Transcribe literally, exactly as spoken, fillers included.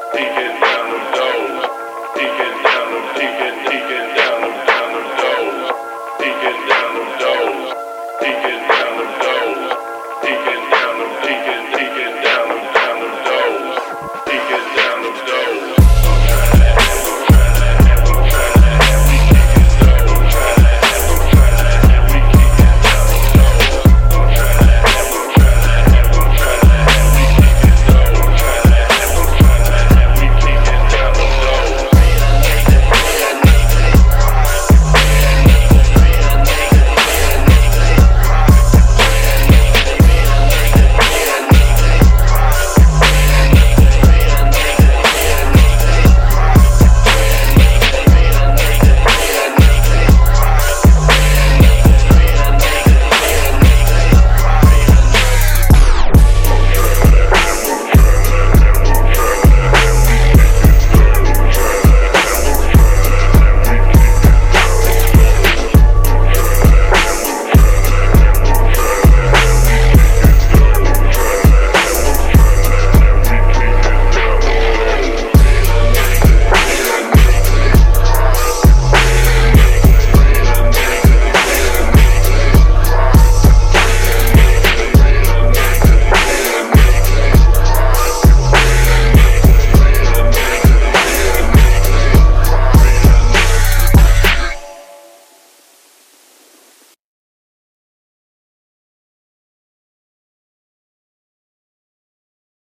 deacon down them doors, deacon down them, deacon, deacon down them, down them doors, deacon down them doors.